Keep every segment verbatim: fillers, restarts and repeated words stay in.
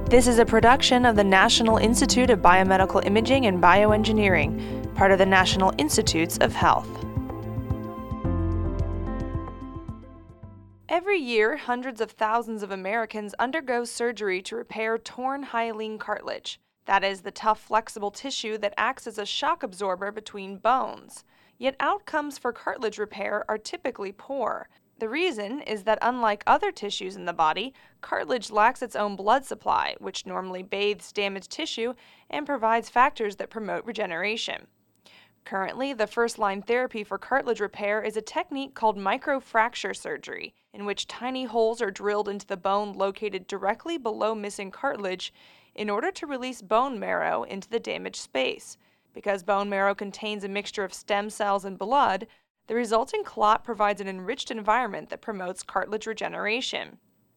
This is a production of the National Institute of Biomedical Imaging and Bioengineering, part of the National Institutes of Health. Every year, hundreds of thousands of Americans undergo surgery to repair torn hyaline cartilage. That is the tough, flexible tissue that acts as a shock absorber between bones. Yet outcomes for cartilage repair are typically poor. The reason is that unlike other tissues in the body, cartilage lacks its own blood supply, which normally bathes damaged tissue and provides factors that promote regeneration. Currently, the first-line therapy for cartilage repair is a technique called microfracture surgery, in which tiny holes are drilled into the bone located directly below missing cartilage in order to release bone marrow into the damaged space. Because bone marrow contains a mixture of stem cells and blood, the resulting clot provides an enriched environment that promotes cartilage regeneration.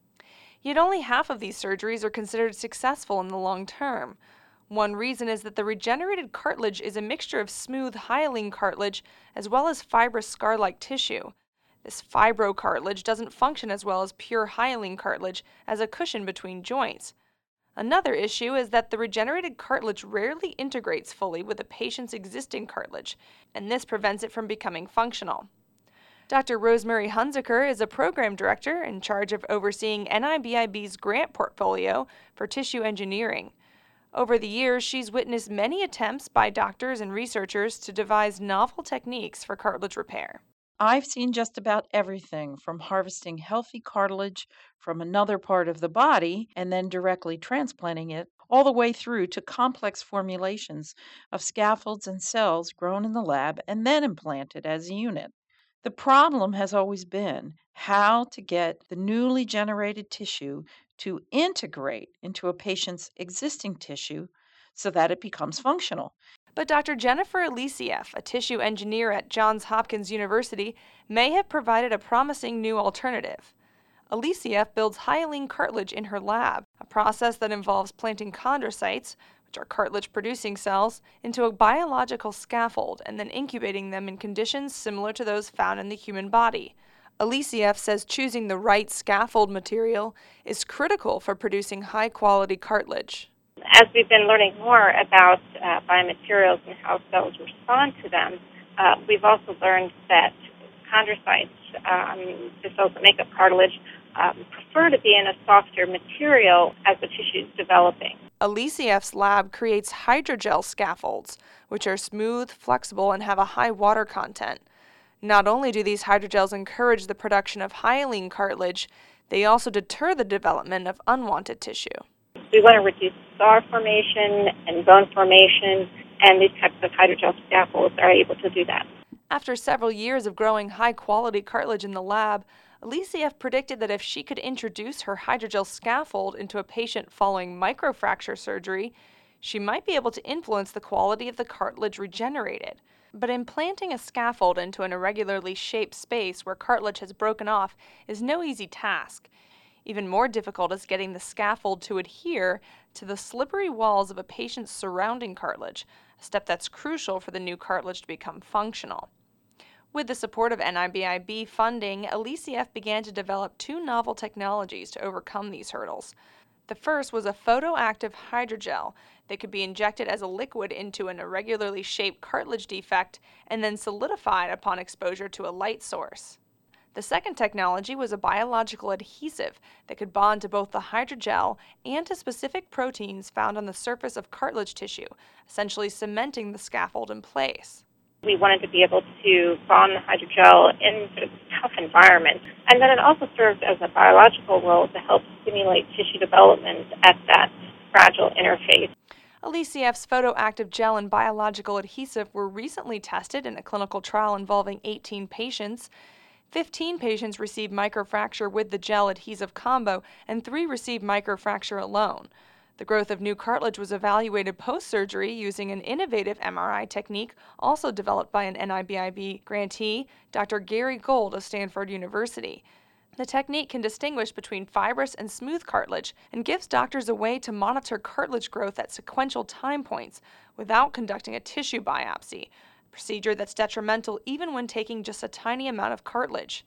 Yet only half of these surgeries are considered successful in the long term. One reason is that the regenerated cartilage is a mixture of smooth hyaline cartilage as well as fibrous scar-like tissue. This fibrocartilage doesn't function as well as pure hyaline cartilage as a cushion between joints. Another issue is that the regenerated cartilage rarely integrates fully with a patient's existing cartilage, and this prevents it from becoming functional. Doctor Rosemary Hunziker is a program director in charge of overseeing N I B I B's grant portfolio for tissue engineering. Over the years, she's witnessed many attempts by doctors and researchers to devise novel techniques for cartilage repair. I've seen just about everything from harvesting healthy cartilage from another part of the body and then directly transplanting it, all the way through to complex formulations of scaffolds and cells grown in the lab and then implanted as a unit. The problem has always been how to get the newly generated tissue to integrate into a patient's existing tissue so that it becomes functional. But Doctor Jennifer Alicieff, a tissue engineer at Johns Hopkins University, may have provided a promising new alternative. Alicieff builds hyaline cartilage in her lab, a process that involves planting chondrocytes, which are cartilage-producing cells, into a biological scaffold and then incubating them in conditions similar to those found in the human body. Alicieff says choosing the right scaffold material is critical for producing high-quality cartilage. As we've been learning more about uh, biomaterials and how cells respond to them, uh, we've also learned that chondrocytes, um, the cells that make up cartilage, um, prefer to be in a softer material as the tissue is developing. Alicieff's lab creates hydrogel scaffolds, which are smooth, flexible, and have a high water content. Not only do these hydrogels encourage the production of hyaline cartilage, they also deter the development of unwanted tissue. We want to reduce scar formation and bone formation, and these types of hydrogel scaffolds are able to do that. After several years of growing high-quality cartilage in the lab, Alicieff predicted that if she could introduce her hydrogel scaffold into a patient following microfracture surgery, she might be able to influence the quality of the cartilage regenerated. But implanting a scaffold into an irregularly shaped space where cartilage has broken off is no easy task. Even more difficult is getting the scaffold to adhere to the slippery walls of a patient's surrounding cartilage, a step that's crucial for the new cartilage to become functional. With the support of N I B I B funding, Alicieff began to develop two novel technologies to overcome these hurdles. The first was a photoactive hydrogel that could be injected as a liquid into an irregularly shaped cartilage defect and then solidified upon exposure to a light source. The second technology was a biological adhesive that could bond to both the hydrogel and to specific proteins found on the surface of cartilage tissue, essentially cementing the scaffold in place. We wanted to be able to bond the hydrogel in sort of a tough environment, and then it also serves as a biological role to help stimulate tissue development at that fragile interface. Alicieff's photoactive gel and biological adhesive were recently tested in a clinical trial involving eighteen patients. fifteen patients received microfracture with the gel adhesive combo, and three received microfracture alone. The growth of new cartilage was evaluated post-surgery using an innovative M R I technique also developed by an N I B I B grantee, Doctor Gary Gold of Stanford University. The technique can distinguish between fibrous and smooth cartilage and gives doctors a way to monitor cartilage growth at sequential time points without conducting a tissue biopsy, a procedure that's detrimental even when taking just a tiny amount of cartilage.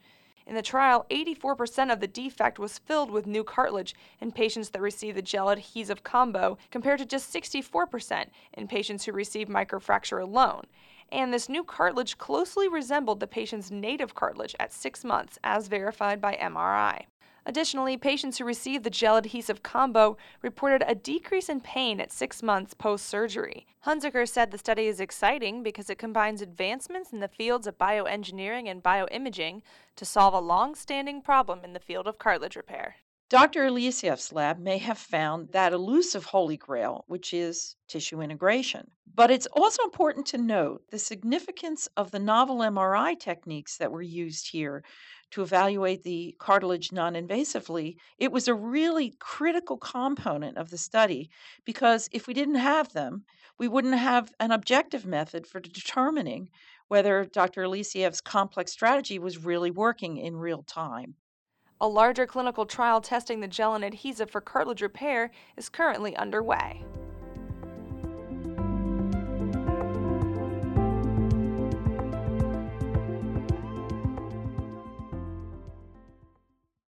In the trial, eighty-four percent of the defect was filled with new cartilage in patients that received the gel adhesive combo, compared to just sixty-four percent in patients who received microfracture alone. And this new cartilage closely resembled the patient's native cartilage at six months, as verified by M R I. Additionally, patients who received the gel adhesive combo reported a decrease in pain at six months post-surgery. Hunziker said the study is exciting because it combines advancements in the fields of bioengineering and bioimaging to solve a long-standing problem in the field of cartilage repair. Doctor Eliasev's lab may have found that elusive holy grail, which is tissue integration. But it's also important to note the significance of the novel M R I techniques that were used here to evaluate the cartilage non-invasively. It was a really critical component of the study because if we didn't have them, we wouldn't have an objective method for determining whether Doctor Eliasev's complex strategy was really working in real time. A larger clinical trial testing the gel and adhesive for cartilage repair is currently underway.